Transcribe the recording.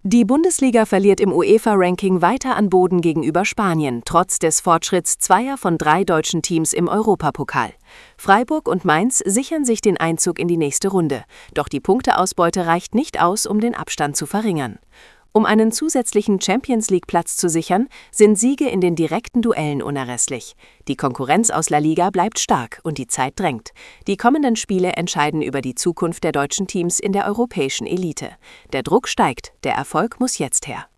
Die Bundesliga verliert im UEFA-Ranking weiter an Boden gegenüber Spanien, trotz des Fortschritts zweier von 3 deutschen Teams im Europapokal. Freiburg und Mainz sichern sich den Einzug in die nächste Runde, doch die Punkteausbeute reicht nicht aus, um den Abstand zu verringern. Um einen zusätzlichen Champions-League-Platz zu sichern, sind Siege in den direkten Duellen unerlässlich. Die Konkurrenz aus La Liga bleibt stark und die Zeit drängt. Die kommenden Spiele entscheiden über die Zukunft der deutschen Teams in der europäischen Elite. Der Druck steigt, der Erfolg muss jetzt her.